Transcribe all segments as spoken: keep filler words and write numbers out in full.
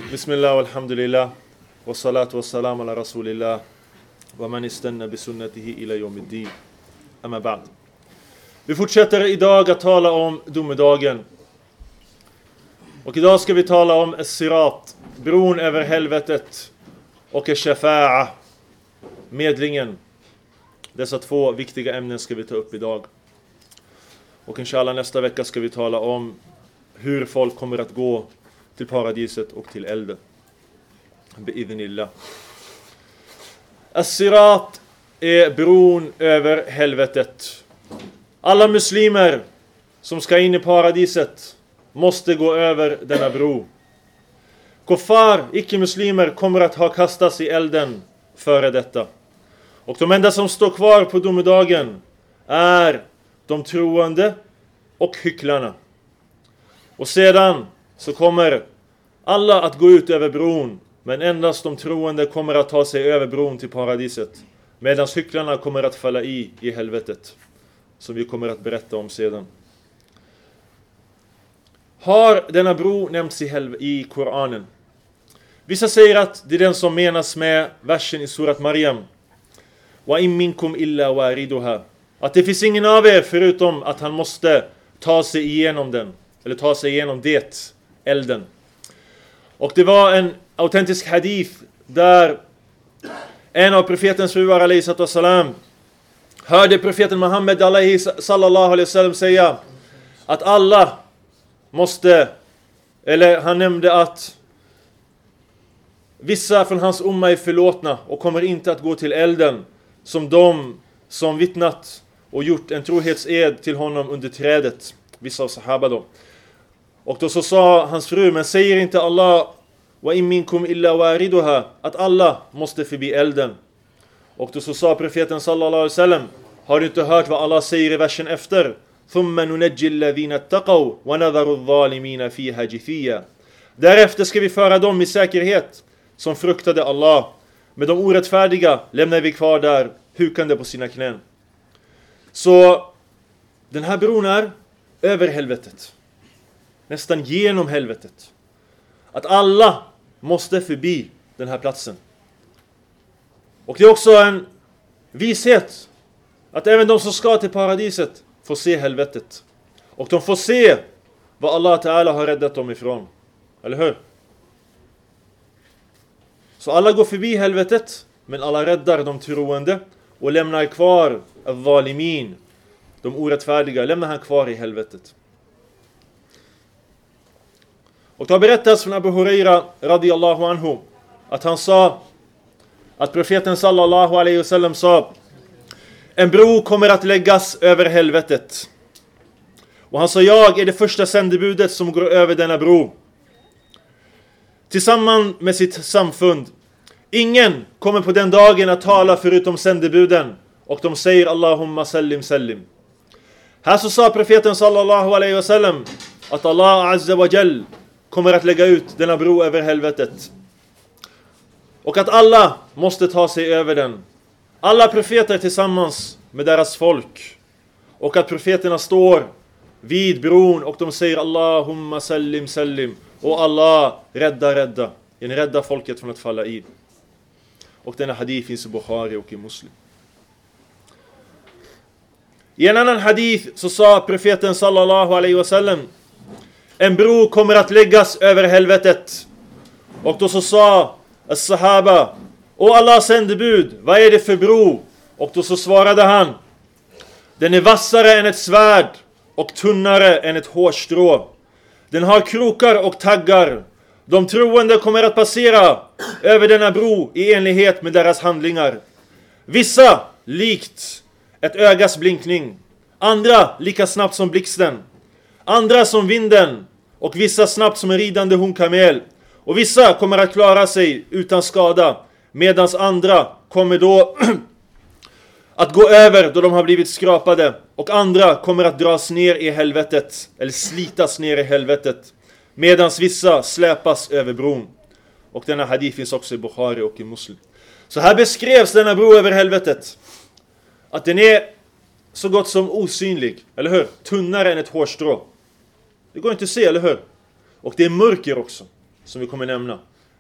Bismillah walhamdulillah wa salatu wa salam ala rasulillah wa man istanna bi sunnatihi ila yawmiddin. Amma ba'd. Vi fortsätter idag att tala om domedagen. Och idag ska vi tala om as-sirat, bron över helvetet, och ash-shafa'a, medlingen. Dessa två viktiga ämnen ska vi ta upp idag. Och inshallah nästa vecka ska vi tala om hur folk kommer att gå till paradiset och till elden. Bi'idhnillah. As-sirat är bron över helvetet. Alla muslimer som ska in i paradiset måste gå över denna bro. Kuffar, icke-muslimer, kommer att ha kastats i elden före detta. Och de enda som står kvar på domedagen är de troende och hycklarna. Och sedan så kommer alla att gå ut över bron, men endast de troende kommer att ta sig över bron till paradiset, medan hycklarna kommer att falla i i helvetet, som vi kommer att berätta om sedan. Har denna bro nämnts i, helv- i Koranen? Vissa säger att det är den som menas med versen i surat Maryam. Wa in minkum illa wariduha. Att det finns ingen av er förutom att han måste ta sig igenom den, eller ta sig igenom det, elden. Och det var en autentisk hadith där en av profetens fruar alayhi salatu wassalam hörde profeten Muhammed alayhi sallallahu alayhi wasallam säga att alla måste, eller han nämnde att vissa från hans umma är förlåtna och kommer inte att gå till elden, som de som vittnat och gjort en trohetsed till honom under trädet, vissa av sahaba då. Och då så sa hans fru, men säger inte Allah wa in minkum illa wariduha, att alla måste förbi elden? Och då så sa profeten sallallahu alaihi wasallam, har du inte hört vad Allah säger i versen efter? Thumma nunajji alladhina ittaqaw wa nadharu adh-dhalimina fiha jithiya. Därefter ska vi föra dem i säkerhet som fruktade Allah, med de orättfärdiga lämnar vi kvar där hukande på sina knän. Så den här bron är över helvetet, nästan genom helvetet. Att alla måste förbi den här platsen. Och det är också en vishet att även de som ska till paradiset får se helvetet. Och de får se vad Allah Ta'ala har räddat dem ifrån. Eller hur? Så alla går förbi helvetet, men alla räddar de troende och lämnar kvar al-zalimin, de orättfärdiga, lämnar han kvar i helvetet. Och det har berättats från Abu Huraira radiyallahu anhu att han sa att profeten sallallahu alaihi wasallam sa: en bro kommer att läggas över helvetet. Och han sa: jag är det första sändebudet som går över denna bro tillsammans med sitt samfund. Ingen kommer på den dagen att tala förutom sändebuden, och de säger Allahumma sallim sallim. Här så sa profeten sallallahu alaihi wasallam att Allah azza wa jall kommer att lägga ut denna bro över helvetet, och att alla måste ta sig över den. Alla profeter tillsammans med deras folk. Och att profeterna står vid bron och de säger Allahumma sallim sallim. Och Allah, rädda, rädda. En rädda folket från att falla i. Och denna hadith finns i Bukhari och i Muslim. I en annan hadith så sa profeten sallallahu alaihi wasallam: en bro kommer att läggas över helvetet. Och då så sa as-sahaba: och Allah sändebud, vad är det för bro? Och då så svarade han: den är vassare än ett svärd och tunnare än ett hårstrå. Den har krokar och taggar. De troende kommer att passera över denna bro i enlighet med deras handlingar. Vissa likt ett ögas blinkning, andra lika snabbt som blixten, andra som vinden, och vissa snabbt som en ridande honkamel. Och vissa kommer att klara sig utan skada, medan andra kommer då att gå över då de har blivit skrapade, och andra kommer att dras ner i helvetet, eller slitas ner i helvetet, medan vissa släpas över bron. Och denna hadith finns också i Bukhari och i Muslim. Så här beskrevs denna bro över helvetet, att den är så gott som osynlig, eller hur? Tunnare än ett hårstrå. Det går inte att se, eller hur? Och det är mörker också, som vi kommer nämna.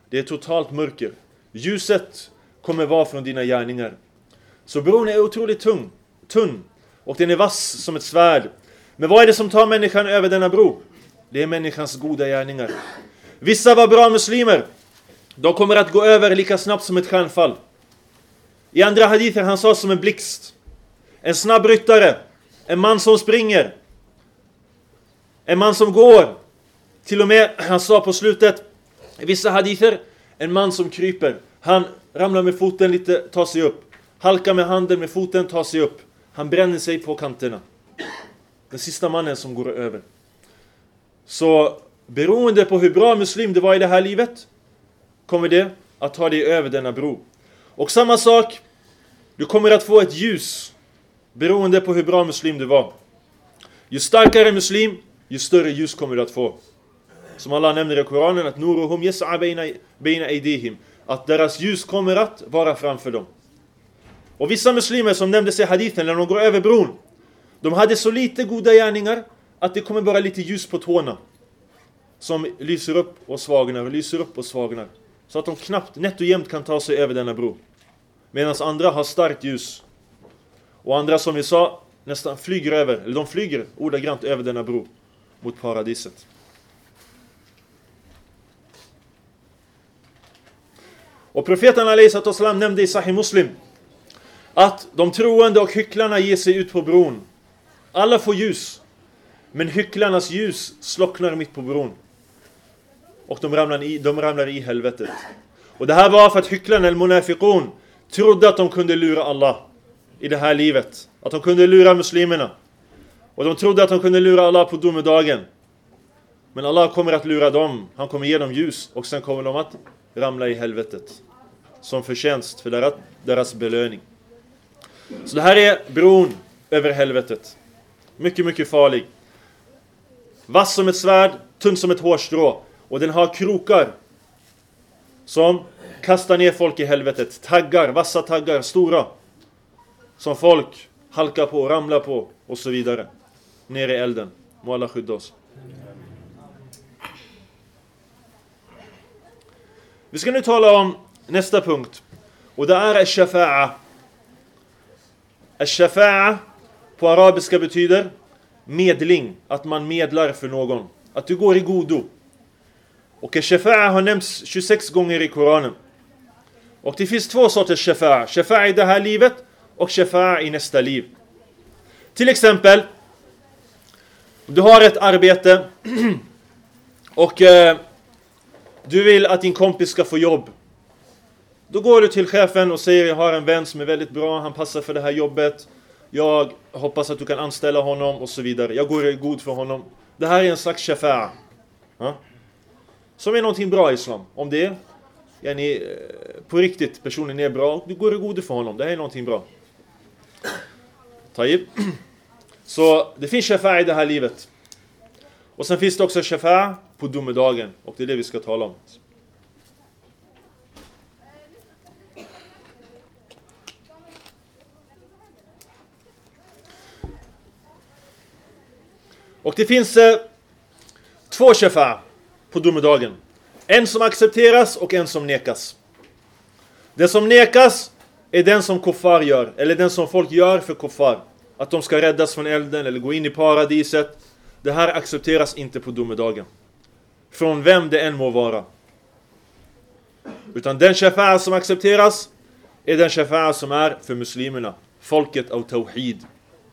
Det är totalt mörker. Ljuset kommer vara från dina gärningar. Så bron är otroligt tung, tunn. Och den är vass som ett svärd. Men vad är det som tar människan över denna bro? Det är människans goda gärningar. Vissa var bra muslimer. De kommer att gå över lika snabbt som ett stjärnfall. I andra hadither han sa som en blixt. En snabb ryttare. En man som springer. En man som går. Till och med han sa på slutet. I vissa hadither. En man som kryper. Han ramlar med foten lite, tar sig upp. Halkar med handen med foten, tar sig upp. Han bränner sig på kanterna. Den sista mannen som går över. Så beroende på hur bra muslim det var i det här livet, kommer det att ta dig över denna bro. Och samma sak, du kommer att få ett ljus beroende på hur bra muslim du var. Ju starkare muslim, ju större ljus kommer du att få. Som Allah nämner i Koranen, att nuruhum yas'a baina aydihim, att deras ljus kommer att vara framför dem. Och vissa muslimer som nämndes i hadithen när de går över bron, de hade så lite goda gärningar att det kommer bara lite ljus på tårna. Som lyser upp och svagnar och lyser upp och svagnar. Så att de knappt nätt och jämnt kan ta sig över denna bro. Medan andra har starkt ljus. Och andra som vi sa nästan flyger över, eller de flyger ordagrant över denna bro mot paradiset. Och profeten alayhi salatu wasalam nämnde i Sahih Muslim att de troende och hycklarna ger sig ut på bron. Alla får ljus, men hycklarnas ljus slocknar mitt på bron. Och de ramlar i, de ramlar i helvetet. Och det här var för att hycklarna, al-munafiqun, trodde att de kunde lura Allah i det här livet. Att de kunde lura muslimerna. Och de trodde att de kunde lura Allah på domedagen. Men Allah kommer att lura dem. Han kommer ge dem ljus. Och sen kommer de att ramla i helvetet. Som förtjänst för deras, deras belöning. Så det här är bron över helvetet. Mycket, mycket farlig. Vass som ett svärd, tunn som ett hårstrå. Och den har krokar som kastar ner folk i helvetet. Taggar, vassa taggar, stora. Som folk halkar på, ramlar på och så vidare. Ner i elden. Må Allah skydda oss. Vi ska nu tala om nästa punkt. Och det är al-shafa'a. Al-shafa'a på arabiska betyder medling. Att man medlar för någon. Att du går i godo. Och al-shafa'a har nämnts tjugosex gånger i Koranen. Och det finns två sorters shafa'a. Shafa'a i det här livet och shafa'a i nästa liv. Till exempel, du har ett arbete och eh, du vill att din kompis ska få jobb. Då går du till chefen och säger: jag har en vän som är väldigt bra, han passar för det här jobbet. Jag hoppas att du kan anställa honom och så vidare. Jag går god för honom. Det här är en slags shafa'a. Ja? Som är någonting bra i islam. Om det är yani, på riktigt, personen är bra, du går god för honom. Det här är någonting bra. Taib. Så det finns shafa'a i det här livet. Och sen finns det också shafa'a på domedagen. Och det är det vi ska tala om. Och det finns eh, två shafa'a på domedagen. En som accepteras och en som nekas. Den som nekas är den som kuffar gör. Eller den som folk gör för kuffar. Att de ska räddas från elden eller gå in i paradiset. Det här accepteras inte på domedagen. Från vem det än må vara. Utan den shafa'a som accepteras är den shafa'a som är för muslimerna. Folket av tawhid.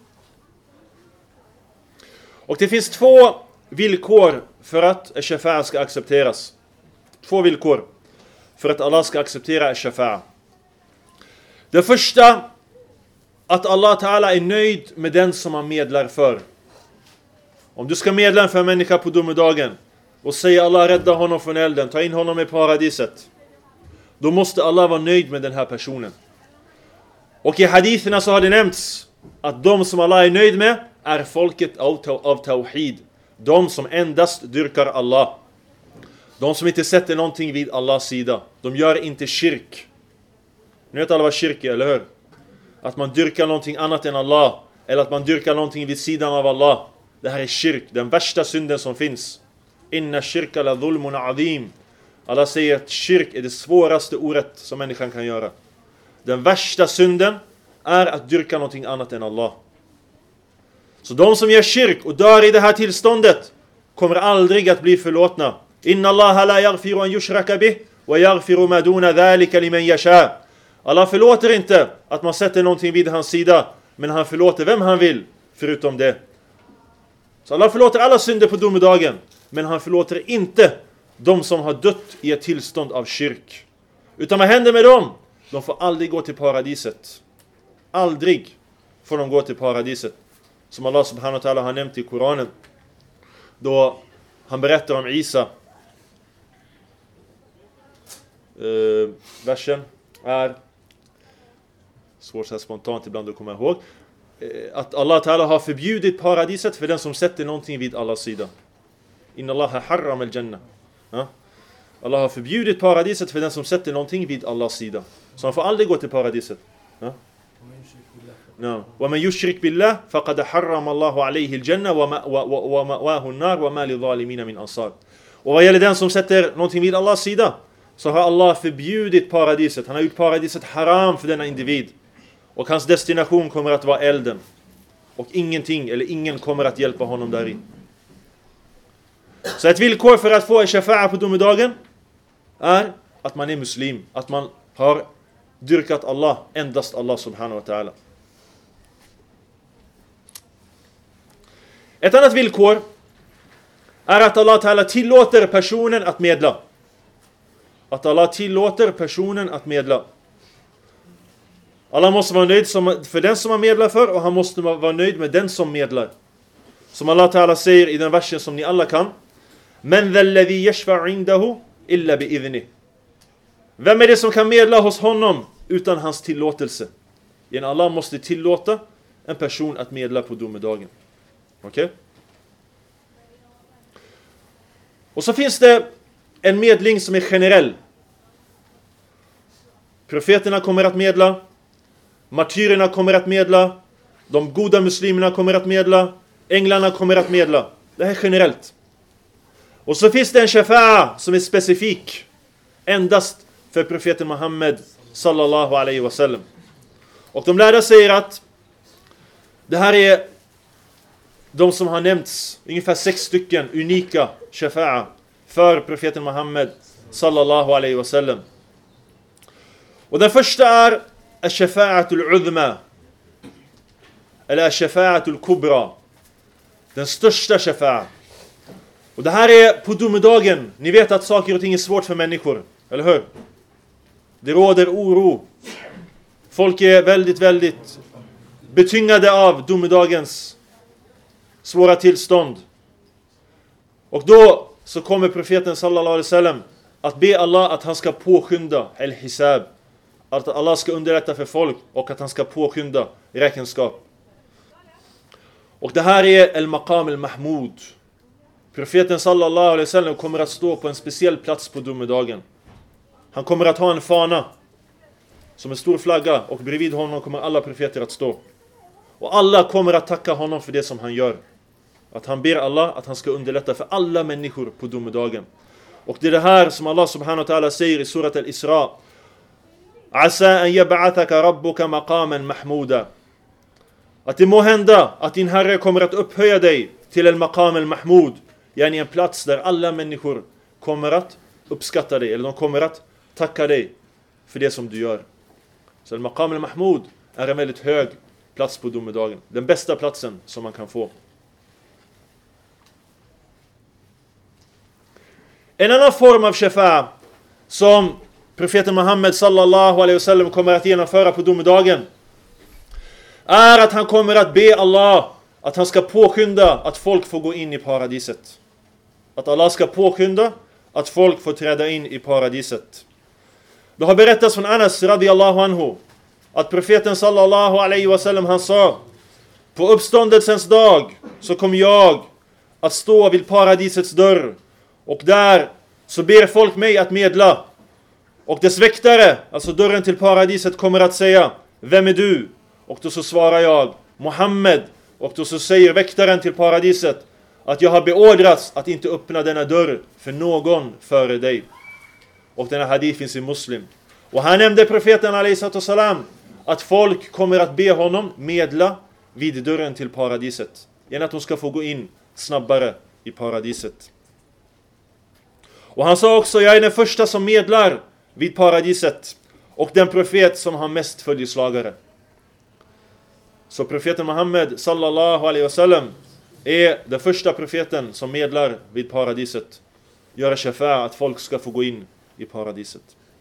Och det finns två villkor för att shafa'a ska accepteras. Två villkor för att Allah ska acceptera shafa'a. Det första, att Allah Ta'ala är nöjd med den som han medlar för. Om du ska medla för en människa på domedagen och säga: Allah, rädda honom från elden, ta in honom i paradiset. Då måste Allah vara nöjd med den här personen. Och i haditherna så har det nämnts att de som Allah är nöjd med är folket av tawhid. De som endast dyrkar Allah. De som inte sätter någonting vid Allahs sida. De gör inte shirk. Ni vet alla vad shirk är, eller hur? Att man dyrkar någonting annat än Allah. Eller att man dyrkar någonting vid sidan av Allah. Det här är shirk, den värsta synden som finns. Inna shirka la dhulmun azim. Allah säger att shirk är det svåraste orätt som människan kan göra. Den värsta synden är att dyrka någonting annat än Allah. Så de som gör shirk och dör i det här tillståndet kommer aldrig att bli förlåtna. Inna Allah la yaghfiru an yushraka bih wa yaghfiru ma duna dhalika liman yasha. Allah förlåter inte att man sätter någonting vid hans sida, men han förlåter vem han vill förutom det. Så Allah förlåter alla synder på domedagen, men han förlåter inte de som har dött i ett tillstånd av shirk. Utan vad händer med dem? De får aldrig gå till paradiset. Aldrig får de gå till paradiset. Som Allah subhanahu wa ta'ala har nämnt i Koranen, då han berättar om Isa. Uh, versen är svårt så här spontant ibland att komma ihåg. Uh, att Allah ta'ala har förbjudit paradiset för den som sätter någonting vid Allahs sida. Inna Allah harram al-jannah. Ja? Allah har förbjudit paradiset för den som sätter någonting vid Allahs sida. Så han får aldrig gå till paradiset. Ja? No. وَمَنْ يُشْرِكْ بِاللَّهِ فَقَدْ حَرَّمَ اللَّهُ عَلَيْهِ الْجَنَّةَ وَمَأْوَاهُ النَّارُ وَمَا لِلظَّالِمِينَ مِنْ أَنصَارٍ. Och vad gäller den som sätter någonting vid Allahs sida, så har Allah förbjudit paradiset. Han har gjort paradiset haram för denna individ. Och hans destination kommer att vara elden. Och ingenting eller ingen kommer att hjälpa honom där i. Så ett villkor för att få en shafa'a på domedagen är att man är muslim. Att man har dyrkat Allah, endast Allah subhanahu wa ta'ala. Ett annat villkor är att Allah ta'ala tillåter personen att medla. Att Allah tillåter personen att medla. Allah måste vara nöjd för den som han medlar för, och han måste vara nöjd med den som medlar. Som Allah ta'ala säger i den versen som ni alla kan. Men dhalladhi yashfa'u indahu illa bi'idhni. Vem är det som kan medla hos honom utan hans tillåtelse? Igen, Allah måste tillåta en person att medla på domedagen. Okej? Okay? Och så finns det en medling som är generell. Profeterna kommer att medla. Martyrerna kommer att medla. De goda muslimerna kommer att medla. Änglarna kommer att medla. Det här är generellt. Och så finns det en shafa'a som är specifik. Endast för profeten Muhammed sallallahu alaihi wasallam. Och de lärda säger att det här är de som har nämnts, ungefär sex stycken unika shafa'a för profeten Muhammed sallallahu alaihi wasallam. Och den första är ash-shafa'atul udhma, eller ash-shafa'atul kubra, den största shafa'a. Och det här är på domedagen. Ni vet att saker och ting är svårt för människor, eller hur? Det råder oro. Folk är väldigt, väldigt betyngade av domedagens svåra tillstånd. Och då så kommer profeten sallallahu alaihi wasallam att be Allah att han ska påskynda al-hisab. Att Allah ska underlätta för folk och att han ska påskynda räkenskap. Och det här är al-maqam al-mahmud. Profeten sallallahu alaihi wasallam kommer att stå på en speciell plats på domedagen. Han kommer att ha en fana som en stor flagga, och bredvid honom kommer alla profeter att stå. Och alla kommer att tacka honom för det som han gör. Att han ber Allah att han ska underlätta för alla människor på domedagen. Och det är det här som Allah subhanahu wa ta'ala säger i surat al-Isra. Asa an yab'athaka rabbuka maqaman mahmuda. Att det må hända att din Herre kommer att upphöja dig till en maqam al-mahmud. Yani en plats där alla människor kommer att uppskatta dig, eller de kommer att tacka dig för det som du gör. Så al-maqam al-mahmud är en väldigt hög plats på domedagen. Den bästa platsen som man kan få. En annan form av shafa'a som profeten Muhammed sallallahu alaihi wasallam kommer att genomföra på domedagen är att han kommer att be Allah att han ska påskynda att folk får gå in i paradiset. Att Allah ska påskynda att folk får träda in i paradiset. Det har berättats från Anas radiyallahu anhu att profeten sallallahu alaihi wasallam han sa: på uppståndelsens dag så kommer jag att stå vid paradisets dörr, och där så ber folk mig att medla. Och dess väktare, alltså dörren till paradiset, kommer att säga: vem är du? Och då så svarar jag: Muhammed. Och då så säger väktaren till paradiset att jag har beordrats att inte öppna denna dörr för någon före dig. Och den här hadith finns i Muslim. Och han nämnde profeten alaihissalam att folk kommer att be honom medla vid dörren till paradiset. Genom att de ska få gå in snabbare i paradiset. Och han sa också, jag är den första som medlar vid paradiset. Och den profet som har mest följeslagare. Så profeten Muhammed sallallahu alaihi wasallam är den första profeten som medlar vid paradiset. Göra shafa'a att folk ska få gå in i paradiset.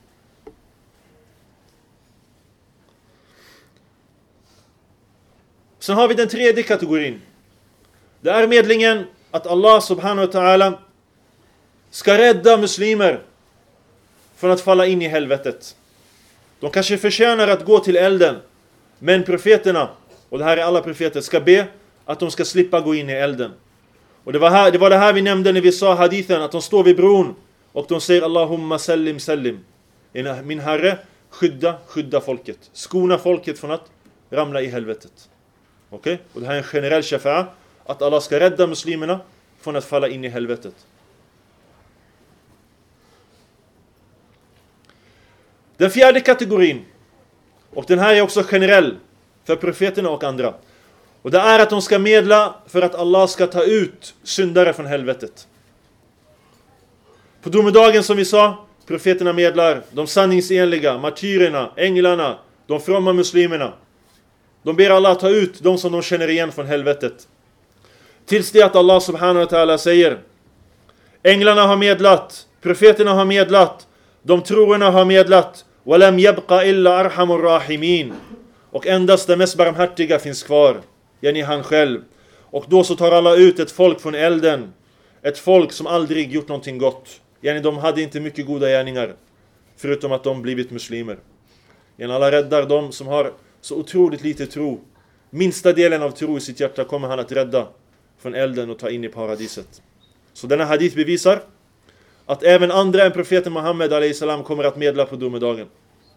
Sen har vi den tredje kategorin. Det är medlingen att Allah subhanahu wa ta'ala ska rädda muslimer från att falla in i helvetet. De kanske förtjänar att gå till elden, men profeterna, och det här är alla profeter, ska be att de ska slippa gå in i elden. Och det var, här, det var det här vi nämnde när vi sa hadithen, att de står vid bron och de säger Allahumma sallim sallim. Min Herre, skydda, skydda folket. Skona folket från att ramla i helvetet. Okej? Okay? Och det här är en generell shafa'a, att Allah ska rädda muslimerna från att falla in i helvetet. Den fjärde kategorin, och den här är också generell för profeterna och andra. Och det är att de ska medla för att Allah ska ta ut syndare från helvetet. På domedagen som vi sa, profeterna medlar, de sanningsenliga, martyrerna, änglarna, de fromma muslimerna. De ber Allah ta ut de som de känner igen från helvetet. Tills det att Allah subhanahu wa ta'ala säger, änglarna har medlat, profeterna har medlat, de troende har medlat, walam yabqa illa arhamur rahimin. Och endast det mest barmhärtiga finns kvar, yani han själv. Och då så tar alla ut ett folk från elden, ett folk som aldrig gjort någonting gott. Yani de hade inte mycket goda gärningar, förutom att de blivit muslimer. Yani alla räddar de som har så otroligt lite tro. Minsta delen av tro i sitt hjärta kommer han att rädda från elden och ta in i paradiset. Så denna hadith bevisar att även andra än profeten Muhammed alaihissalam kommer att medla på domedagen.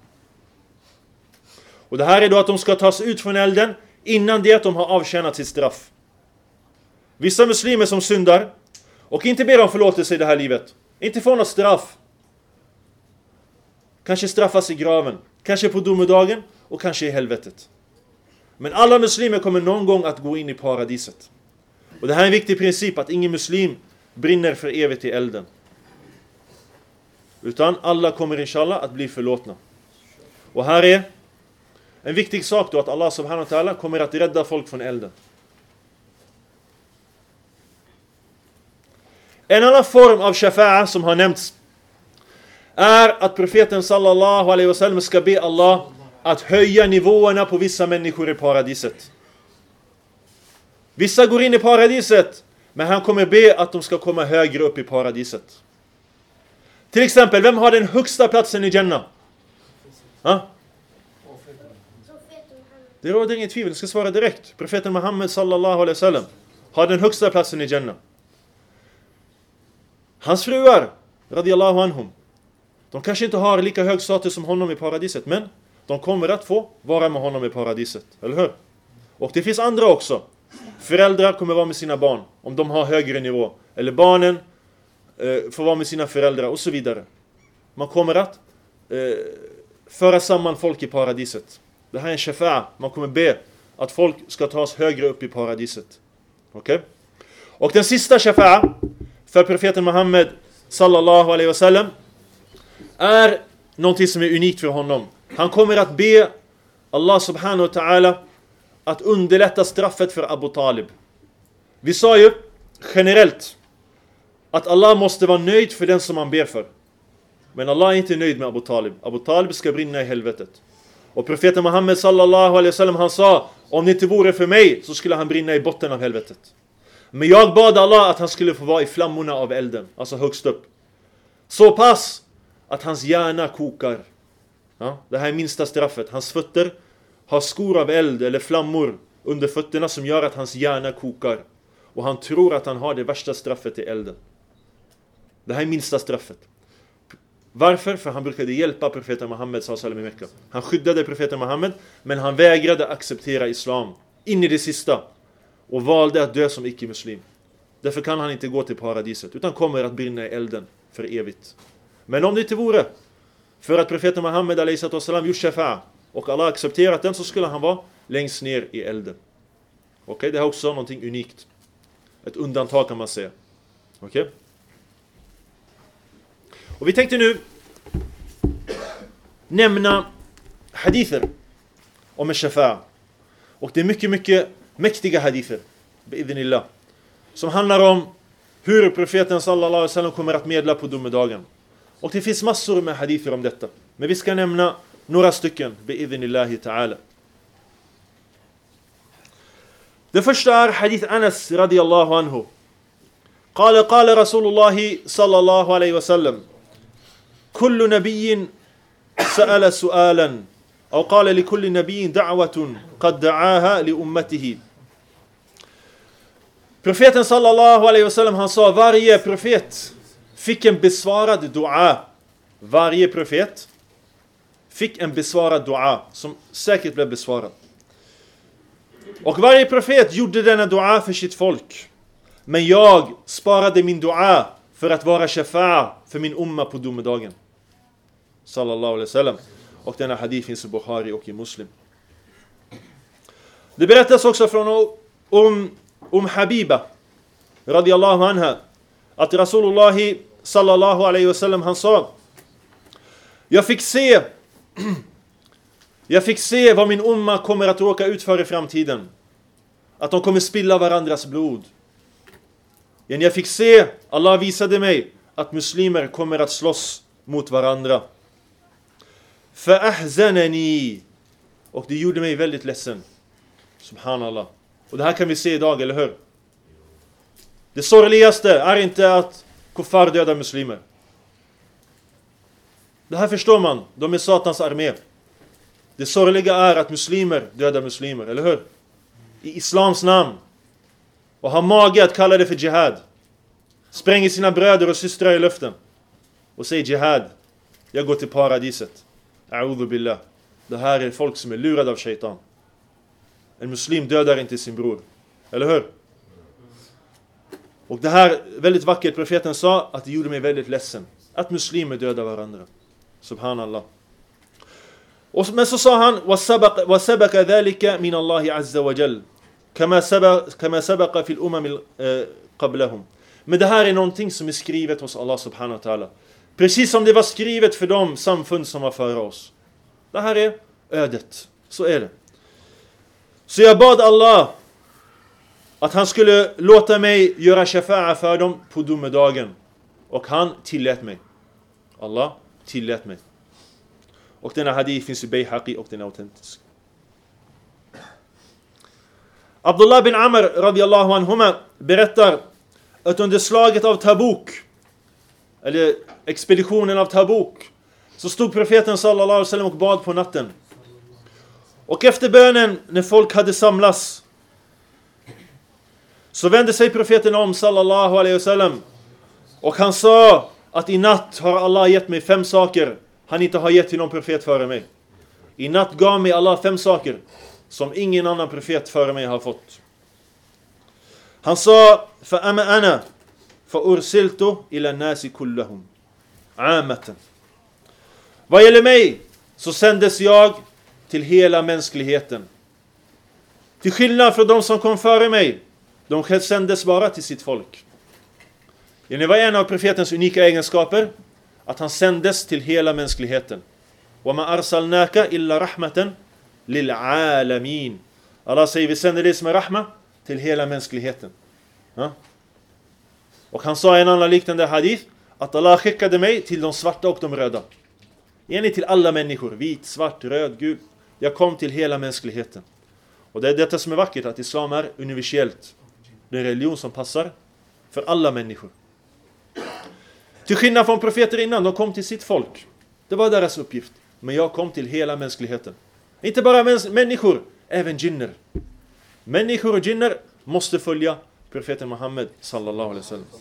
Och det här är då att de ska tas ut från elden innan det att de har avtjänat sitt straff. Vissa muslimer som syndar och inte ber om förlåtelse i det här livet, inte får något straff, kanske straffas i graven, kanske på domedagen och kanske i helvetet. Men alla muslimer kommer någon gång att gå in i paradiset. Och det här är en viktig princip, att ingen muslim brinner för evigt i elden. Utan alla kommer inshallah att bli förlåtna. Och här är en viktig sak då, att Allah subhanahu wa ta'ala kommer att rädda folk från elden. En annan form av shafa'a som har nämnts är att profeten sallallahu alaihi wasallam ska be Allah att höja nivåerna på vissa människor i paradiset. Vissa går in i paradiset, men han kommer be att de ska komma högre upp i paradiset. Till exempel, vem har den högsta platsen i Jannah? Ha? Det råder inget tvivel, jag ska svara direkt. Profeten Muhammed sallallahu alaihi wasallam har den högsta platsen i Jannah. Hans fruar, radiyallahu anhum, de kanske inte har lika hög status som honom i paradiset, men de kommer att få vara med honom i paradiset, eller hur? Och det finns andra också. Föräldrar kommer vara med sina barn om de har högre nivå, eller barnen eh, får vara med sina föräldrar och så vidare. Man kommer att eh, föra samman folk i paradiset. Det här är en shafa'a. Man kommer be att folk ska tas högre upp i paradiset. Okej? Okay? Och den sista shafa'a för profeten Muhammed sallallahu alaihi wasallam är någonting som är unikt för honom. Han kommer att be Allah subhanahu wa ta'ala att underlätta straffet för Abu Talib. Vi sa ju generellt att Allah måste vara nöjd för den som han ber för. Men Allah är inte nöjd med Abu Talib. Abu Talib ska brinna i helvetet. Och profeten Muhammed sallallahu alaihi wasallam, han sa, om det inte vore för mig så skulle han brinna i botten av helvetet. Men jag bad Allah att han skulle få vara i flammorna av elden, alltså högst upp. Så pass att hans hjärna kokar. Ja, det här är minsta straffet. Hans fötter har skor av eld eller flammor under fötterna som gör att hans hjärna kokar. Och han tror att han har det värsta straffet i elden. Det här är minsta straffet. Varför? För han brukade hjälpa profeten Muhammed sallallahu alaihi wasallam i Mekka. Han skyddade profeten Muhammed, men han vägrade acceptera islam in i det sista och valde att dö som icke-muslim. Därför kan han inte gå till paradiset utan kommer att brinna i elden för evigt. Men om det inte vore för att profeten Muhammed alayhi sallam gjort shafa'a och Allah accepterat den, så skulle han vara längst ner i elden. Okej, okay? Det är också någonting unikt. Ett undantag kan man säga. Okej? Okay? Och vi tänkte nu nämna hadither om shafa'a. Och det är mycket, mycket mäktiga hadither, bi'idhnillah, som handlar om hur profeten sallallahu alaihi wasallam kommer att medla på domedagen. Och det finns massor med hadither om detta. Men vi ska nämna några stycken, bi'idhnillahi ta'ala. Det första är hadith Anas radiyallahu anhu. قال قال رسول الله صلى الله عليه وسلم كل نبي سأل سؤالا أو قال لكل نبي دعوة قد دعاها لأمته. Profeten sallallahu alaihi wasallam, han sa, varje profet fick en besvarad dua. Varje profet fick en besvarad dua som säkert blev besvarad. Och varje profet gjorde denna dua för sitt folk. Men jag sparade min dua för att vara shafa'a för min umma på domedagen. Sallallahu alaihi wasallam. Och denna hadith finns i Bukhari och i Muslim. Det berättas också från om, om Habiba radiyallahu anha att Rasulullah sallallahu alaihi wasallam, han sa: Jag fick se Jag fick se vad min umma kommer att råka ut för i framtiden. Att de kommer spilla varandras blod. Jag fick se, Allah visade mig att muslimer kommer att slåss mot varandra. Fa'ahzanani. Och det gjorde mig väldigt ledsen. Subhanallah. Och det här kan vi se idag, eller hur? Det sorgligaste är inte att kuffar dödar muslimer. Det här förstår man. De är Satans armé. Det sorgliga är att muslimer dödar muslimer, eller hur? I islams namn. Och har mage att kalla det för jihad. Spränger sina bröder och systrar i luften. Och säger jihad. Jag går till paradiset. A'udhu billah. Det här är folk som är lurade av shaitan. En muslim dödar inte sin bror. Eller hur? Och det här väldigt vackert, profeten sa att det gjorde mig väldigt ledsen. Att muslimer dödar varandra. Subhanallah. Och, men så sa han: وَسَبَقَ ذَلِكَ مِنَ اللَّهِ عَزَّ وَجَلْ كَمَا سَبَقَ, كما سبق في الأمم قبلهم. Men det här är någonting som är skrivet hos Allah subhanahu wa ta'ala. Precis som det var skrivet för de samfund som var före oss. Det här är ödet. Så är det. Så jag bad Allah att han skulle låta mig göra shafa'a för dem på domedagen. Och han tillät mig. Allah tillät mig. Och denna hadith finns i Bayhaqi och den är autentisk. Abdullah bin Amr radiyallahu anhuma berättar att under slaget av Tabuk, eller expeditionen av Tabuk, så stod profeten sallallahu alaihi wasallam och bad på natten. Och efter bönen, när folk hade samlats, så vände sig profeten om sallallahu alaihi wasallam och han sa att i natt har Allah gett mig fem saker han inte har gett till någon profet före mig. I natt gav mig Allah fem saker som ingen annan profet före mig har fått. Han sa: فَأَمَا أَنَا فَأُرْسِلْتُ إِلَى النَّاسِ كُلَّهُمْ عَامَةً. Vad gäller mig så sändes jag till hela mänskligheten. Till skillnad från de som kom före mig, de sändes bara till sitt folk. Det var en av profetens unika egenskaper, att han sändes till hela mänskligheten. وَمَا أَرْسَلْنَاكَ إِلَّا رَحْمَةً لِلْعَالَمِينَ. Allah säger: vi sänder dig som en rahma till hela mänskligheten. Ja? Och han sa i en annan liknande hadith att Allah skickade mig till de svarta och de röda. Enig till alla människor, vit, svart, röd, gul. Jag kom till hela mänskligheten. Och det är detta som är vackert, att islam är universellt. Det är en religion som passar för alla människor. Till skillnad från profeter innan, de kom till sitt folk. Det var deras uppgift. Men jag kom till hela mänskligheten. Inte bara mäns- människor, även jinner. Människor och jinner måste följa profeten Muhammed sallallahu alaihi wasallam.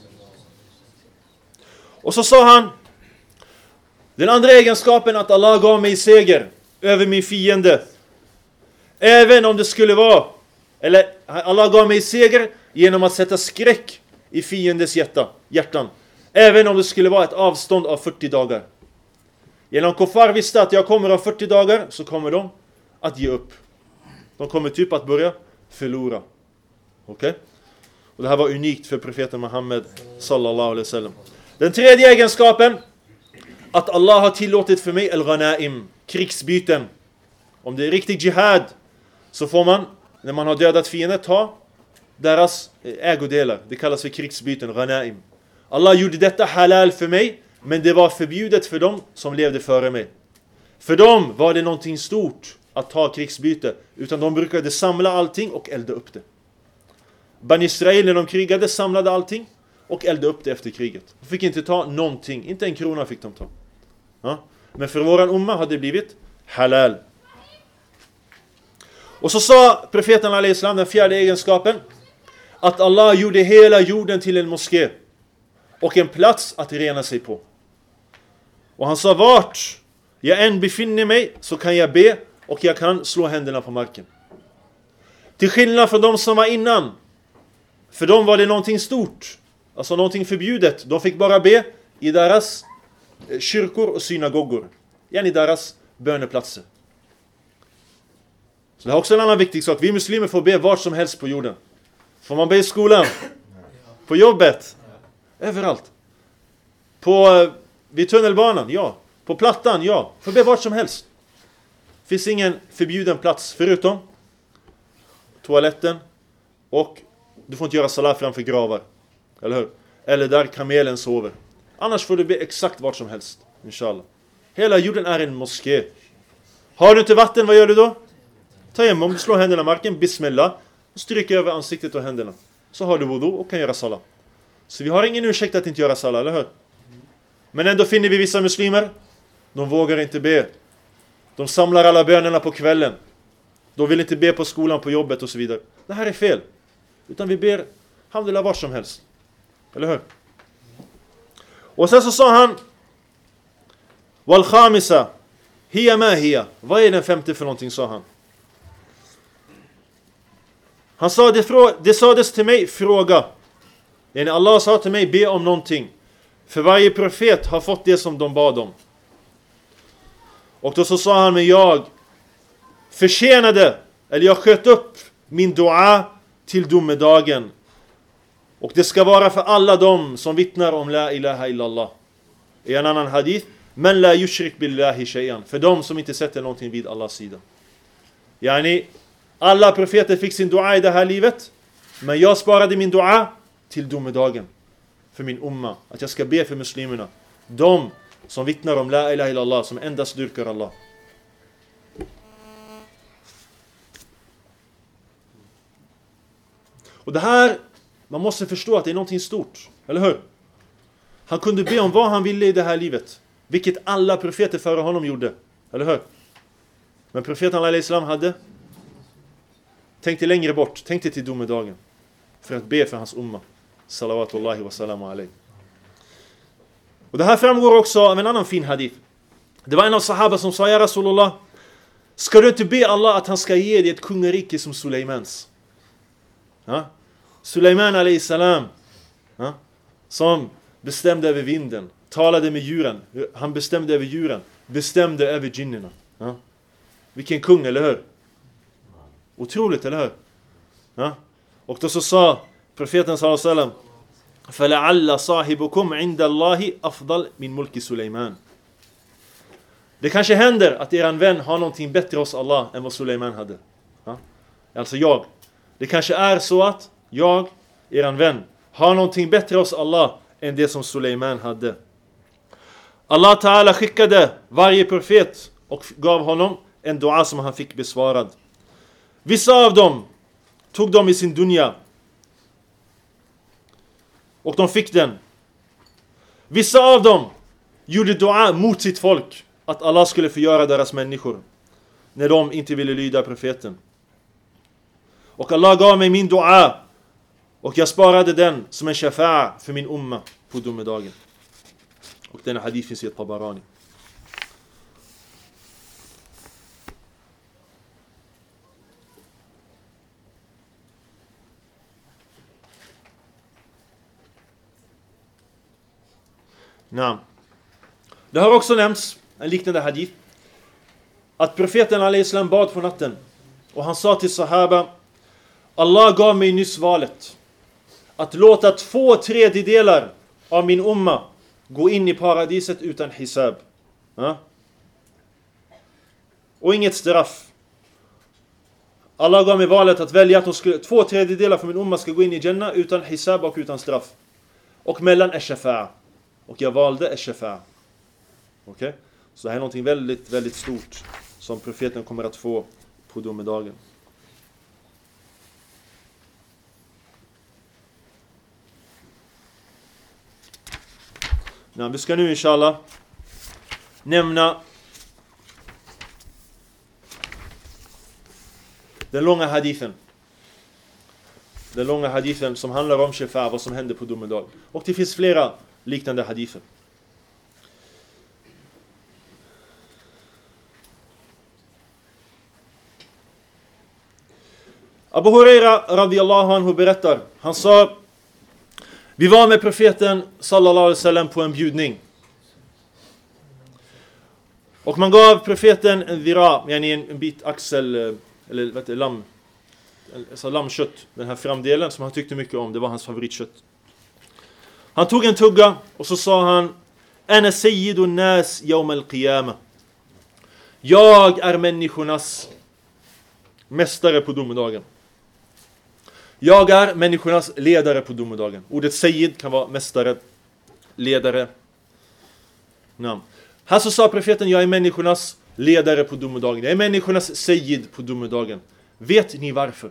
Och så sa han: den andra egenskapen, att Allah gav mig seger över min fiende. Även om det skulle vara, eller Allah gav mig seger genom att sätta skräck i fiendes hjärta, hjärtan. Även om det skulle vara ett avstånd av fyrtio dagar. Genom kuffar visste att jag kommer av fyrtio dagar, så kommer de att ge upp. De kommer typ att börja förlora. Okej? Okay? Och det här var unikt för profeten Muhammed sallallahu alaihi wasallam. Den tredje egenskapen, att Allah har tillåtit för mig al-ghanaim, krigsbyten. Om det är riktig jihad, så får man, när man har dödat fiender, ta deras ägodelar. Det kallas för krigsbyten, ghanaim. Allah gjorde detta halal för mig, men det var förbjudet för dem som levde före mig. För dem var det någonting stort att ta krigsbyte, utan de brukade samla allting och elda upp det. Ban Israel, när de krigade, samlade allting och eldade upp det efter kriget. De fick inte ta någonting, inte en krona fick de ta. Ja? Men för våran umma hade det blivit halal. Och så sa profeten alaihi salam, den fjärde egenskapen, att Allah gjorde hela jorden till en moské och en plats att rena sig på. Och han sa, vart jag än befinner mig så kan jag be och jag kan slå händerna på marken. Till skillnad från de som var innan. För dem var det någonting stort, alltså någonting förbjudet. De fick bara be i deras kyrkor och synagogor. Igen i deras böneplatser. Så det är också en annan viktig sak. Vi muslimer får be vart som helst på jorden. Får man be i skolan, på jobbet, överallt. På, vid tunnelbanan, ja. På plattan, ja. Får be vart som helst. Det finns ingen förbjuden plats förutom toaletten, och du får inte göra salat framför gravar. Eller hur? Eller där kamelen sover. Annars får du be exakt vart som helst, inshallah. Hela jorden är en moské. Har du inte vatten, vad gör du då? Ta hem, om du slår händerna i marken, bismillah, och stryker över ansiktet och händerna. Så har du wudu och kan göra salat. Så vi har ingen ursäkt att inte göra salat, eller hur? Men ändå finner vi vissa muslimer, de vågar inte be. De samlar alla bönerna på kvällen. De vill inte be på skolan, på jobbet och så vidare. Det här är fel. Utan vi ber, alhamdulillah, var som helst. Eller hur? Och sen så sa han, wal khamisa hiya ma hiya. Vad är den femte för någonting, sa han. Han sa, det, frå- det sades till mig, fråga. Yani Allah sa till mig, be om någonting. För varje profet har fått det som de bad om. Och då så sa han, men jag förtjänade, eller jag sköt upp min dua till domedagen. Och det ska vara för alla dem som vittnar om la ilaha illallah. I en annan hadith, men la yushrik billahi shay'an. För dem som inte sätter någonting vid Allahs sida. Yani, alla profeter fick sin dua i det här livet. Men jag sparade min dua till domedagen. För min umma. Att jag ska be för muslimerna. De som vittnar om la ilaha illallah, som endast dyrkar Allah. Och det här, man måste förstå att det är någonting stort. Eller hur? Han kunde be om vad han ville i det här livet. Vilket alla profeter före honom gjorde. Eller hur? Men profeten alaihi salam hade tänkte längre bort. Tänkte till domedagen. För att be för hans umma. Salawatullahi wa salamu alaihi. Och det här framgår också av en annan fin hadith. Det var en av sahaba som sa, ja Rasulullah, ska du inte be Allah att han ska ge dig ett kungarike som Suleimans? Ja? Suleiman alaihi salam, ja? Som bestämde över vinden, talade med djuren, han bestämde över djuren, bestämde över djinnerna. Ja? Vilken kung, eller hur? Otroligt, eller hur? Ja? Och då så sa profeten sallallahu alaihi wasallam, فَلَعَلَّ صَاحِبُكُمْ عِنْدَ اللَّهِ أَفْضَلْ مِنْ مُلْكِ Suleiman. Det kanske händer att eran vän har någonting bättre hos Allah än vad Suleiman hade. Ja? Alltså jag. Det kanske är så att jag, eran vän, har någonting bättre hos Allah än det som Suleiman hade. Allah Ta'ala skickade varje profet och gav honom en dua som han fick besvarad. Vissa av dem tog dem i sin dunya. Och de fick den. Vissa av dem gjorde dua mot sitt folk. Att Allah skulle förgöra deras människor. När de inte ville lyda profeten. Och Allah gav mig min dua. Och jag sparade den som en shafa'a för min umma på domedagen. Och denna hadith finns i Tabarani. Ja. Det har också nämnts en liknande hadith att profeten alaihissalam bad på natten och han sa till sahaba: Allah gav mig nyss valet att låta två tredjedelar av min umma gå in i paradiset utan hisab. Ja? Och inget straff. Allah gav mig valet att välja att de skulle, två tredjedelar från min umma ska gå in i Jannah utan hisab och utan straff. Och mellan ash-shafa'a. Och jag valde ash-shafa'a. Okej? Okay? Så det här är någonting väldigt, väldigt stort som profeten kommer att få på domedagen. Ja, vi ska nu inshallah nämna den långa hadithen. Den långa hadithen som handlar om shafa'a, vad som händer på domedag. Och det finns flera liknande hadither. Abu Huraira radiyallahu anhu berättar, han sa: vi var med profeten sallallahu alaihi wasallam på en bjudning. Och man gav profeten en vira, yani en, en bit axel eller vet du, lamm, alltså lammkött, den här framdelen som han tyckte mycket om, det var hans favoritkött. Han tog en tugga och så sa han: Ana sayyidun nas yawm al-qiyamah. Jag är människornas mästare på domedagen. Jag är människornas ledare på domedagen. Ordet sayyid kan vara mästare, ledare. Ja. Här så sa profeten: jag är människornas ledare på domedagen. Jag är människornas sayyid på domedagen. Vet ni varför?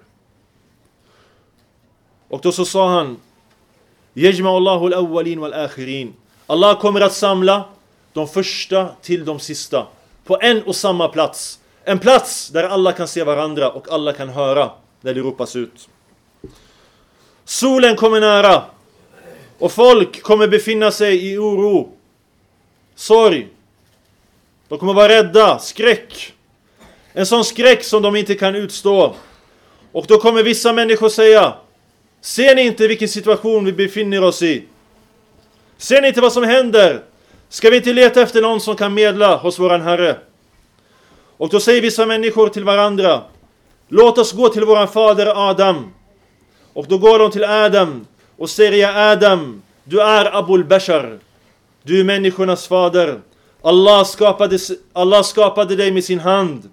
Och då så sa han: Yajma'u Allahu al-awwalin wal-akhirin. Allah kommer att samla de första till de sista på en och samma plats. En plats där alla kan se varandra och alla kan höra när det ropas ut. Solen kommer nära och folk kommer befinna sig i oro, sorg. De kommer vara rädda, skräck. En sån skräck som de inte kan utstå. Och då kommer vissa människor säga: ser ni inte vilken situation vi befinner oss i? Ser ni inte vad som händer? Ska vi inte leta efter någon som kan medla hos våran Herre? Och då säger vissa människor till varandra: låt oss gå till våran fader Adam. Och då går de till Adam och säger: ja Adam, du är Abul Bashar. Du är människornas fader. Allah skapade, Allah skapade dig med sin hand.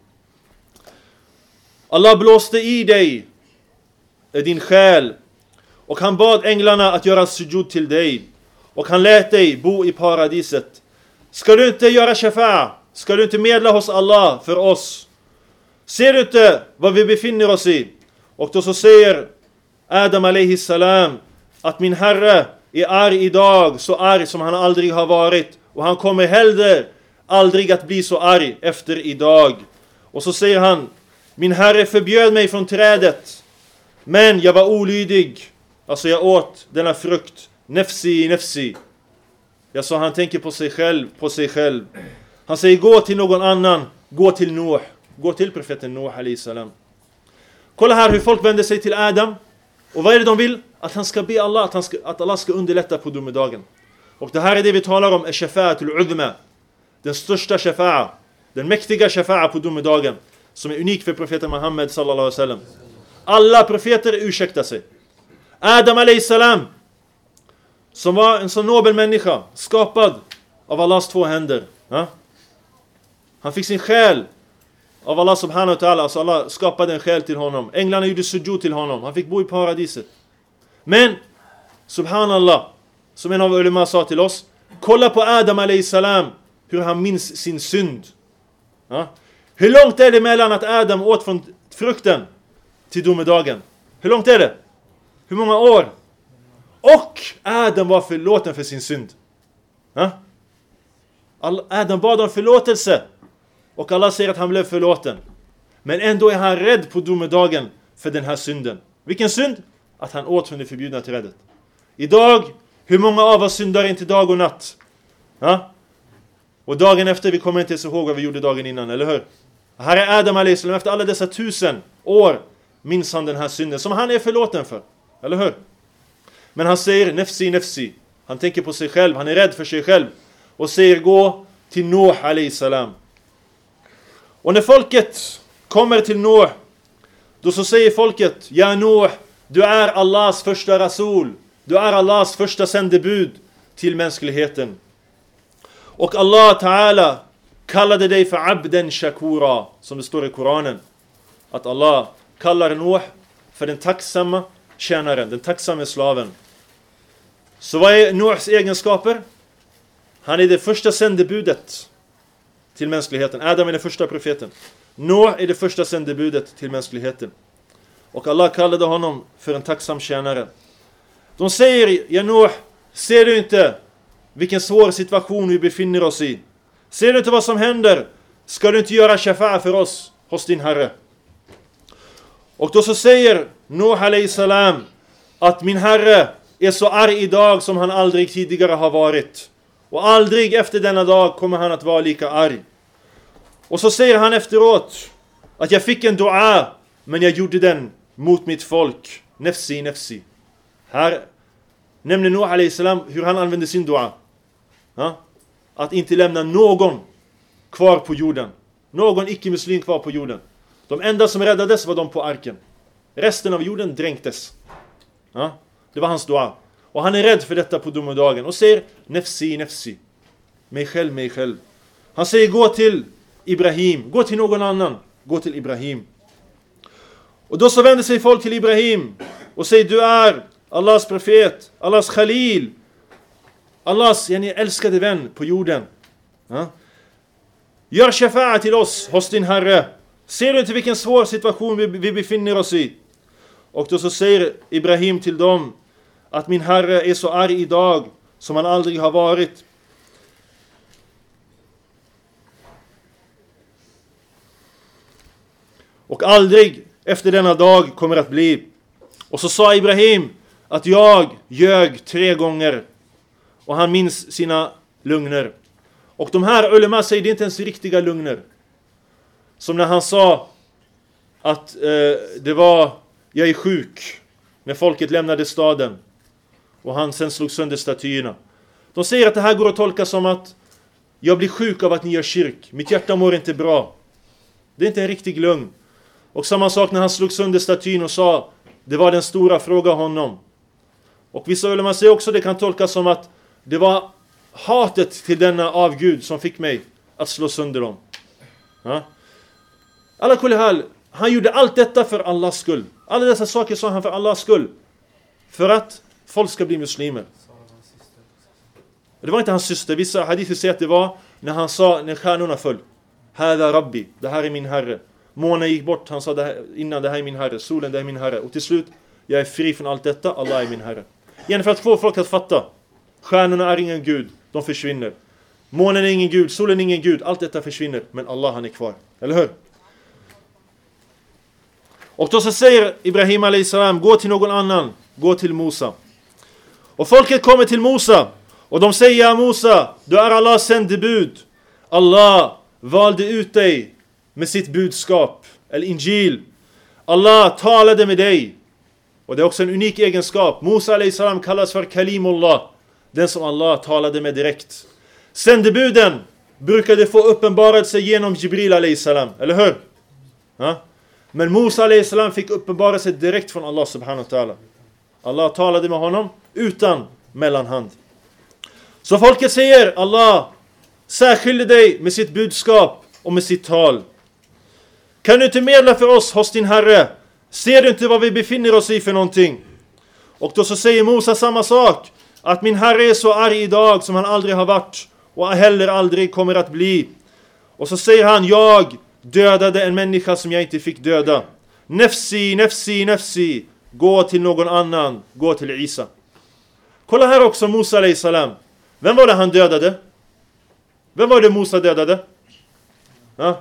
Allah blåste i dig, din själ. Och han bad änglarna att göra sujud till dig. Och han lät dig bo i paradiset. Ska du inte göra shafa'a? Ska du inte medla hos Allah för oss? Ser du inte vad vi befinner oss i? Och då så säger Adam alaihi salam att min Herre är arg idag, så arg som han aldrig har varit. Och han kommer heller aldrig att bli så arg efter idag. Och så säger han: min Herre förbjöd mig från trädet, men jag var olydig. Alltså jag åt denna frukt. Nefsi, nefsi. Jag sa, han tänker på sig själv, på sig själv. Han säger: gå till någon annan. Gå till Nuh. Gå till profeten Nuh alaihi salam. Kolla här hur folk vänder sig till Adam. Och vad är det de vill? Att han ska be Allah, att, han ska, att Allah ska underlätta på domedagen. Och det här är det vi talar om, shafa'atul udhma. Den största shafa'a, den mäktiga shafa'a på domedagen, som är unik för profeten Muhammed sallallahu alaihi wasallam. Alla profeter ursäktar sig. Adam alaihi salam, som var en så nobel människa, skapad av Allahs två händer. Ja? Han fick sin själ av Allah subhanahu wa ta'ala. Alltså Allah skapade en själ till honom. Änglarna gjorde sujud till honom. Han fick bo i paradiset. Men, subhanallah, som en av ulema sa till oss: kolla på Adam alaihi salam, hur han minns sin synd. Ja? Hur långt är det mellan att Adam åt från frukten till domedagen? Hur långt är det? Hur många år? Och Adam var förlåten för sin synd. Ja? Adam bad om förlåtelse. Och Allah säger att han blev förlåten. Men ändå är han rädd på domedagen för den här synden. Vilken synd? Att han åt från det förbjudna trädet. Idag, hur många av oss syndar inte dag och natt? Ja? Och dagen efter, vi kommer inte ens ihåg vad vi gjorde dagen innan, eller hur? Här är Adam alaihi salam, efter alla dessa tusen år minns han den här synden som han är förlåten för, eller hur? Men han säger: nefsi, nefsi. Han tänker på sig själv, han är rädd för sig själv. Och säger gå till Nuh alayhi salam. Och när folket kommer till Nuh, då så säger folket: Ja Nuh, du är Allahs första rasul. Du är Allahs första sändebud till mänskligheten. Och Allah Ta'ala kallade dig för abden shakura, som det står i Koranen. Att Allah kallar Nuh för den tacksamma tjänaren, den tacksamma slaven. Så vad är Nuhs egenskaper? Han är det första sändebudet till mänskligheten. Adam är den första profeten. Nuh är det första sändebudet till mänskligheten. Och Allah kallade honom för en tacksam tjänare. De säger: Ja Nuh, ser du inte vilken svår situation vi befinner oss i? Ser du inte vad som händer? Ska du inte göra shafa'a för oss hos din Herre? Och då så säger Nuh alayhi salam att min Herre är så arg idag som han aldrig tidigare har varit. Och aldrig efter denna dag kommer han att vara lika arg. Och så säger han efteråt att jag fick en dua, men jag gjorde den mot mitt folk. Nefsi, nefsi. Här nämner Nuh alayhi salam hur han använde sin dua. Ja? Att inte lämna någon kvar på jorden. Någon icke-muslim kvar på jorden. De enda som räddades var de på arken. Resten av jorden dränktes. Ja? Det var hans dua. Och han är rädd för detta på domedagen. Och säger nefsi, nefsi. Mig själv, mig själv. Han säger gå till Ibrahim. Gå till någon annan. Gå till Ibrahim. Och då så vänder sig folk till Ibrahim. Och säger du är Allahs profet. Allahs khalil. Allahs yani, älskade vän på jorden. Ja? Gör shafa'a till oss hos din Herre. Ser du inte vilken svår situation vi, vi befinner oss i? Och då så säger Ibrahim till dem att min Herre är så arg idag som han aldrig har varit. Och aldrig efter denna dag kommer att bli. Och så sa Ibrahim att jag ljög tre gånger. Och han minns sina lögner. Och de här ulema säger det är inte ens riktiga lögner. Som när han sa att eh, det var jag är sjuk när folket lämnade staden. Och han sen slog sönder statyerna. De säger att det här går att tolka som att jag blir sjuk av att ni gör kyrk. Mitt hjärta mår inte bra. Det är inte en riktig lögn. Och samma sak när han slog sönder statyn och sa det var den stora frågan honom. Och vissa ulema säger också det kan tolkas som att det var hatet till denna avgud som fick mig att slå sönder dem. Ja? Alla kulihal, han gjorde allt detta för Allahs skull. Alla dessa saker sa han för Allahs skull. För att folk ska bli muslimer. Det var inte hans syster. Vissa hadither säger att det var när han sa, när stjärnorna föll. Hada Rabbi, det här är min Herre. Månen gick bort, han sa det här, innan det här är min Herre. Solen, det är min Herre. Och till slut, jag är fri från allt detta, Allah är min Herre. Igen för att få folk att fatta. Stjärnorna är ingen Gud, de försvinner. Månen är ingen Gud, solen är ingen Gud. Allt detta försvinner, men Allah han är kvar. Eller hur? Och då så säger Ibrahim alayhi salam, gå till någon annan. Gå till Musa. Och folket kommer till Musa. Och de säger, ja Musa, du är Allahs sändebud. Allah valde ut dig med sitt budskap. Eller Injil. Allah talade med dig. Och det är också en unik egenskap. Musa alayhi salam kallas för Kalimullah. Den som Allah talade med direkt. Sändebuden brukade få uppenbarelse genom Jibril alayhi salam. Eller hur? Ja? Men Musa alayhi salam fick uppenbarelse direkt från Allah subhanahu wa ta'ala. Allah talade med honom utan mellanhand. Så folket säger, Allah särskilde dig med sitt budskap och med sitt tal. Kan du inte medla för oss hos din Herre? Ser du inte vad vi befinner oss i för någonting? Och då så säger Musa samma sak. Att min Herre är så arg idag som han aldrig har varit. Och heller aldrig kommer att bli. Och så säger han, jag dödade en människa som jag inte fick döda. Nefsi, nefsi, nefsi. Gå till någon annan. Gå till Isa. Kolla här också Musa alayhi salam. Vem var det han dödade? Vem var det Musa dödade? Ja.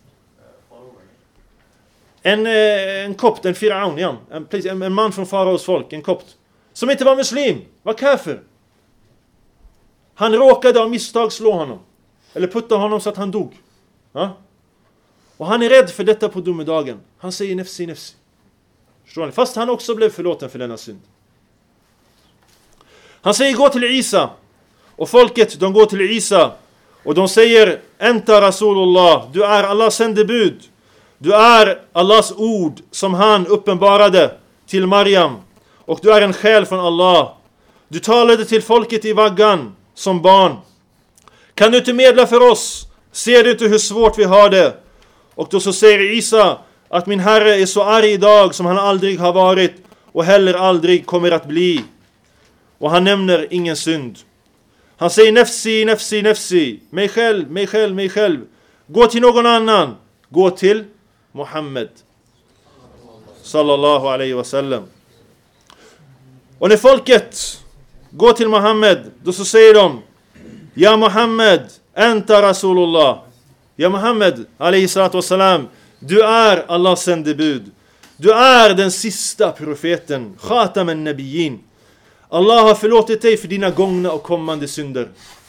En, en kopt, en firaun, ja. en, en, en man från faraos folk, en kopt. Som inte var muslim, var kafir. Han råkade av misstag slå honom. Eller putta honom så att han dog. Ja? Och han är rädd för detta på domedagen. Han säger nefsi, nefsi. Förstår ni? Fast han också blev förlåten för denna synd. Han säger gå till Isa. Och folket, de går till Isa. Och de säger, Enta Rasulullah, du är Allahs sändebud. Du är Allahs ord som han uppenbarade till Maryam. Och du är en själ från Allah. Du talade till folket i vaggan som barn. Kan du inte medla för oss? Ser du inte hur svårt vi har det? Och då så säger Isa att min herre är så arg idag som han aldrig har varit och heller aldrig kommer att bli. Och han nämner ingen synd. Han säger nefsi, nefsi, nefsi. Mig själv, mig själv, mig själv. Gå till någon annan. Gå till Muhammed. Sallallahu alaihi wasallam. Och när folket går till Muhammed, då så säger de, Ja Muhammed, anta Rasulullah. Ja Muhammed, alaihi salatu wassalam, du är Allahs sändebud. Du är den sista profeten, khatamen nabiyyin. Allah har förlåtit dig för dina gångna och kommande synder.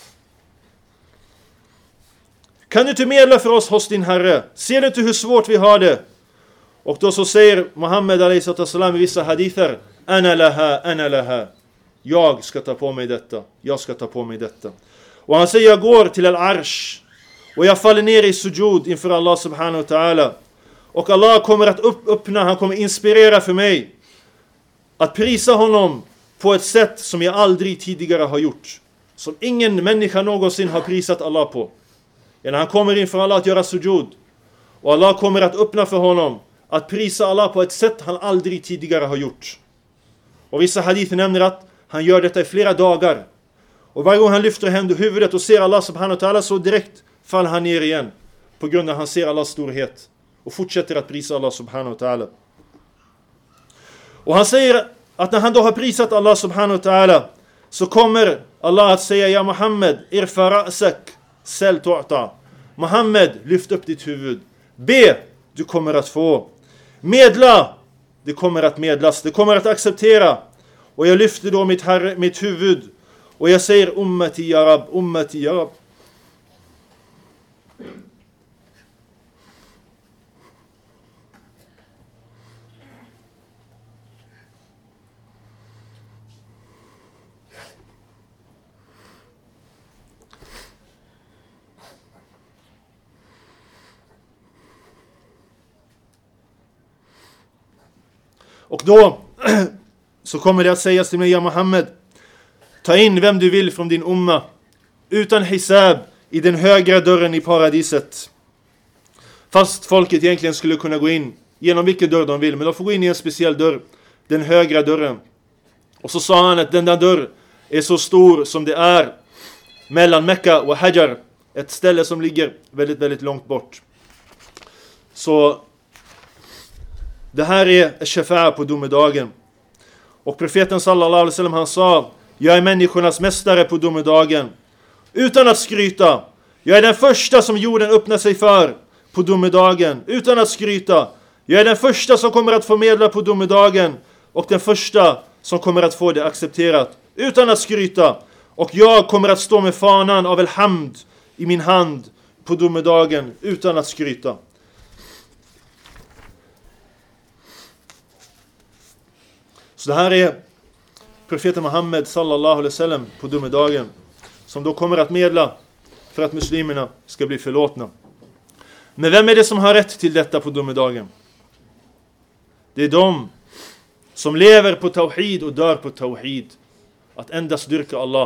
Kan du inte medla för oss hos din herre? Ser du inte hur svårt vi har det? Och då så säger Muhammed alaihi salatu wassalam i vissa hadither, Ana laha, ana laha. Jag ska ta på mig detta. Jag ska ta på mig detta. Och han säger, jag går till al-arsh. Och jag faller ner i sujud inför Allah subhanahu wa ta'ala. Och Allah kommer att upp, öppna, han kommer inspirera för mig att prisa honom på ett sätt som jag aldrig tidigare har gjort. Som ingen människa någonsin har prisat Allah på. När han kommer inför Allah att göra sujud. Och Allah kommer att öppna för honom att prisa Allah på ett sätt han aldrig tidigare har gjort. Och vissa hadither nämner att han gör detta i flera dagar. Och varje gång han lyfter händer huvudet och ser Allah subhanahu wa ta'ala, så direkt faller han ner igen. På grund av att han ser Allahs storhet. Och fortsätter att prisa Allah subhanahu wa ta'ala. Och han säger att när han då har prisat Allah subhanahu wa ta'ala, så kommer Allah att säga, Ja Muhammed, irfa ra'sak, sel tu'ta. Muhammed, lyft upp ditt huvud. Be, du kommer att få. Medla, det kommer att medlas. Det kommer att acceptera. Och jag lyfter då mitt, herre, mitt huvud. Och jag säger, ummati ya rab, ummati ya rab. Och då så kommer det att sägas till mig, Ja Muhammed, ta in vem du vill från din umma utan hisab i den högra dörren i paradiset. Fast folket egentligen skulle kunna gå in genom vilken dörr de vill, men de får gå in i en speciell dörr, den högra dörren. Och så sa han att den där dörr är så stor som det är mellan Mekka och Hajar, ett ställe som ligger väldigt, väldigt långt bort. Så det här är shafa'a på domedagen. Och profeten sallallahu alaihi wasallam, han sa, jag är människornas mästare på domedagen. Utan att skryta. Jag är den första som jorden öppnar sig för på domedagen. Utan att skryta. Jag är den första som kommer att förmedla på domedagen. Och den första som kommer att få det accepterat. Utan att skryta. Och jag kommer att stå med fanan av al-hamd i min hand på domedagen. Utan att skryta. Så det här är profeten Muhammed sallallahu alaihi wasallam på domedagen, som då kommer att medla för att muslimerna ska bli förlåtna. Men vem är det som har rätt till detta på domedagen? Det är de som lever på tawhid och dör på tawhid. Att endast dyrka Allah.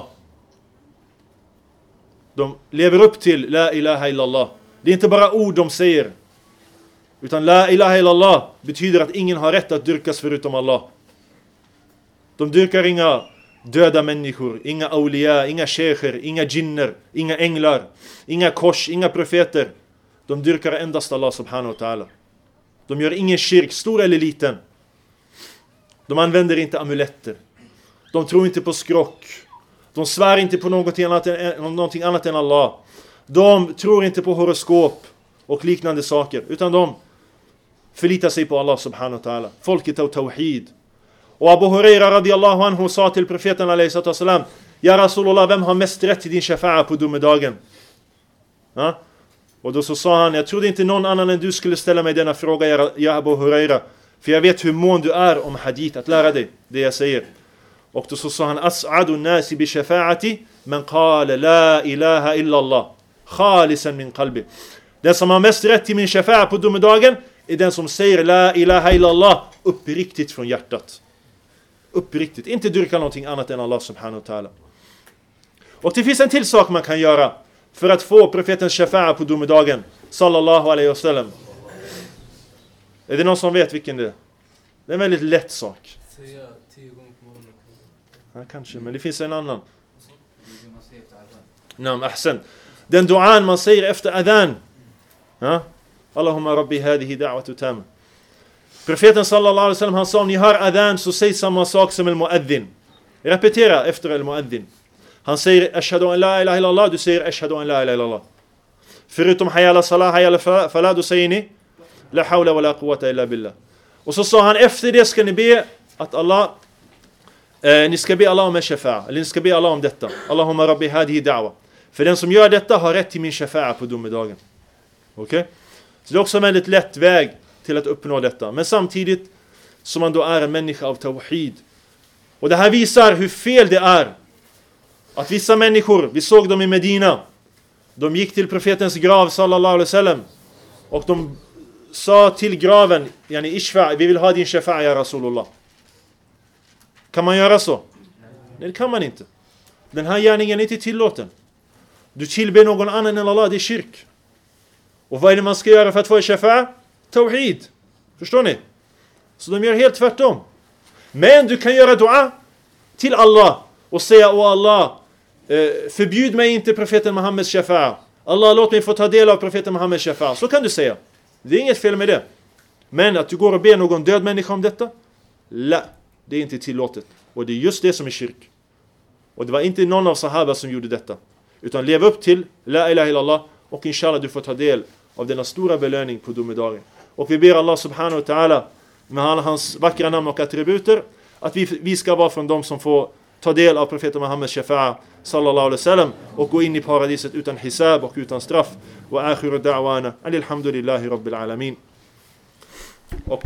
De lever upp till la ilaha illallah. Det är inte bara ord de säger. Utan la ilaha illallah betyder att ingen har rätt att dyrkas förutom Allah. De dyrkar inga döda människor, inga awliya, inga sheikher, inga jinner, inga änglar, inga kors, inga profeter. De dyrkar endast Allah subhanahu wa ta'ala. De gör ingen shirk, stor eller liten. De använder inte amuletter. De tror inte på skrock. De svär inte på någonting annat än, någonting annat än Allah. De tror inte på horoskop och liknande saker, utan de förlitar sig på Allah subhanahu wa ta'ala. Folket av tawhid. Och Abu Huraira radiyallahu anhu sa till profeten alaihi salatu wasalam, Ja Rasulullah, vem har mest rätt till din shafa'a på domedagen? Ja? Och då så sa han, jag trodde inte någon annan än du skulle ställa mig denna fråga, ja Abu Huraira. För jag vet hur mån du är om hadith, att lära dig det jag säger. Och då så sa han as'adu nasi bi shafa'ati man qala la ilaha illa Allah khalisan min qalbi. Den som har mest rätt till min shafa'a på domedagen är den som säger la ilaha illa Allah uppriktigt från hjärtat. Uppriktigt, inte dyrka någonting annat än Allah subhanahu wa ta'ala. Och det finns en till sak man kan göra för att få profetens shafa'a på domedagen sallallahu alaihi wasallam. Är det någon som vet vilken det är? Det är en väldigt lätt sak. Säga tio gånger på morgonen. Ja, kanske, men det finns en annan. Naam, ahsan. Den duan man säger efter adhan. Ja? Allahumma rabbi hadihi da'watu tam. Profeten sallallahu alaihi wasallam han sa om ni hör adhan så säg samma sak som al-muadhin. Repetera efter al-muadhin. Han säger ashhadu an la ilaha illallah, du säger ashhadu an la ilaha illallah. Förutom hayya ala salah, hayya ala falah, då säger ni la hawla wa la quwwata illa billah. Och så sa han efter det ska ni be att Allah eh, ni ska be Allah om en shafa'a. Eller ni ska be Allah om detta. Allahumma rabbi hadihi da'wa. För den som gör detta har rätt till min shafa'a på domedagen. Okej? Okay? Så det är också en väldigt lätt väg till att uppnå detta. Men samtidigt som man då är en människa av tawhid. Och det här visar hur fel det är. Att vissa människor, vi såg dem i Medina. De gick till profetens grav sallallahu alaihi wasallam. Och de sa till graven, yani ishfa, vi vill ha din shafa'a ya Rasulullah. Kan man göra så? Nej, det kan man inte. Den här gärningen är inte tillåten. Du tillber någon annan än Allah, det är kyrk. Och vad är det man ska göra för att få en shafa'a? Tawhid. Förstår ni? Så de gör helt tvärtom. Men du kan göra dua till Allah och säga, åh Allah, förbjud mig inte profeten Muhammeds shafa'a. Allah, låt mig få ta del av profeten Muhammeds shafa'a. Så kan du säga. Det är inget fel med det. Men att du går och ber någon död människa om detta? La, det är inte tillåtet. Och det är just det som är kyrk. Och det var inte någon av sahaba som gjorde detta. Utan lev upp till la ilaha illallah. Och inshallah du får ta del av denna stora belöning på domedagen. Och vi ber Allah subhanahu wa ta'ala med hans vackra namn och attributer att vi, vi ska vara från dem som får ta del av profeten Muhammeds shafa'a sallallahu alaihi wasallam och gå in i paradiset utan hisab och utan straff. Wa akhiru da'wana alhamdulillahi rabbil alamin. Och